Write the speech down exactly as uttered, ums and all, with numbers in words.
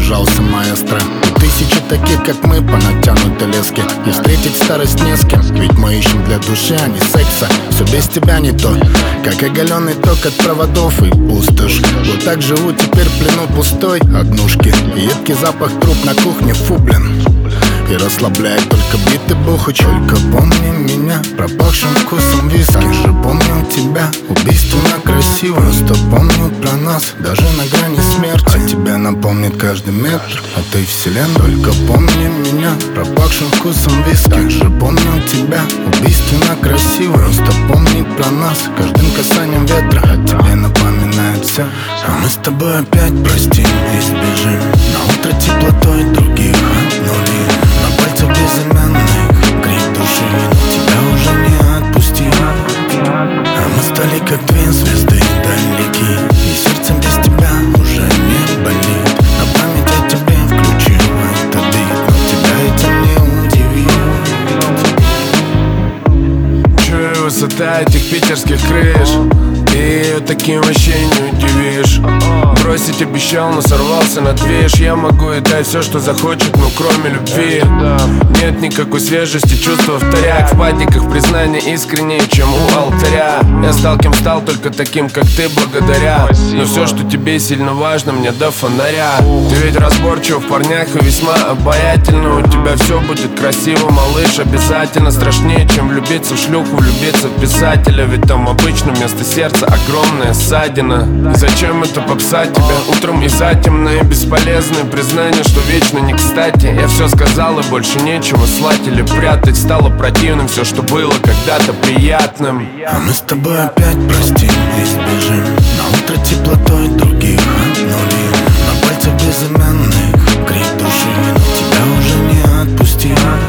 задержался маэстро. И тысячи таких, как мы, по натянутой леске. И встретить старость не с кем, ведь мы ищем для души, а не секса. Все без тебя не то, как оголенный ток от проводов и пустошь. Вот так живу теперь в плену пустой однушки. И едкий запах труп на кухне, фу, блин. И расслабляет только битый бухач. Только помни меня пропахшим вкусом виски. Также помню тебя, убийственно красиво. Просто помню про нас, даже на грани смерти. А тебя напомнит каждый метр этой вселенной. Только помни меня пропахшим вкусом виски. Также помню тебя, убийственно красиво. Просто помни про нас каждым касанием ветра. А тебе напоминает все. А мы с тобой опять простим и сбежим. На утро теплотой других обнулим. На пальцах безымянных крик души, но тебя уже не отпустил. А мы стали как две звезды далеки, и сердцем без тебя уже не болит. На память о тебе включил этот бит, но тебя этим не удивит. Чую высота этих питерских крыш, и ее таким вообще не удивишь. Бросить обещал, но сорвался на движ. Я могу и дать все, что захочет, но кроме любви нет никакой свежести, чувства вторяк. В патиках признание искреннее, чем у алтаря. Я стал кем стал, только таким, как ты, благодаря. Но все, что тебе сильно важно, мне до фонаря. Ты ведь разборчив в парнях и весьма обаятельно. У тебя все будет красиво, малыш, обязательно. Страшнее, чем влюбиться в шлюху, влюбиться в писателя. Ведь там обычно вместо сердца огромная ссадина. И зачем это попса тебя утром и затемно? И бесполезное признание, что вечно не кстати. Я все сказал и больше нечего слать или прятать. Стало противным все, что было когда-то приятным. А мы с тобой опять простим и сбежим. На утро теплотой других обнулим. На пальцах безымянных крик души, но тебя уже не отпустил.